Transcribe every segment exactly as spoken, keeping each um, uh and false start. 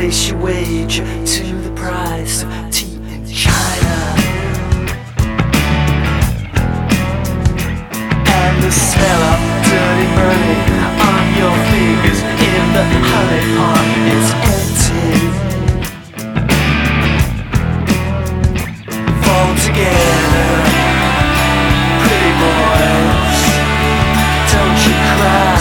place your wager to the price of tea in China. And the smell of dirty money on your fingers in the honey pot, it's empty. Fall together, pretty boys, don't you cry.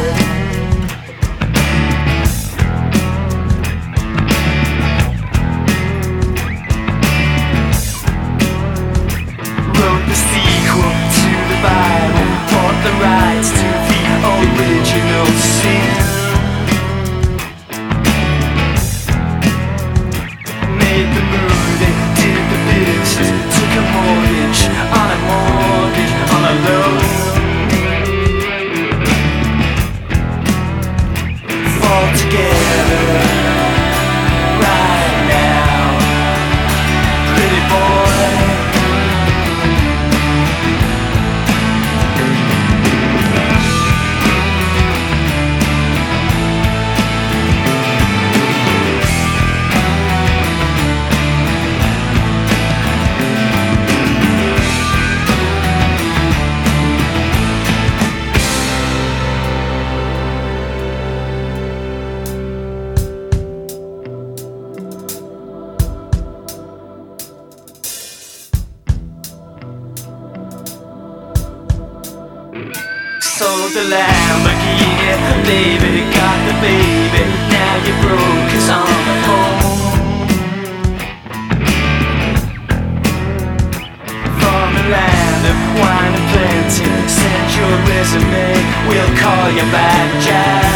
Wrote the sequel to the Bible, bought the rights to the original sin. Made the movie, did the business, took a mortgage on a mortgage on a loan. Fall together right now, pretty boy. Sold the Lamborghini, baby, got the baby. Now you're broke, 'cause on the phone from the land of wine and plenty, send your resume, we'll call you back, Jack.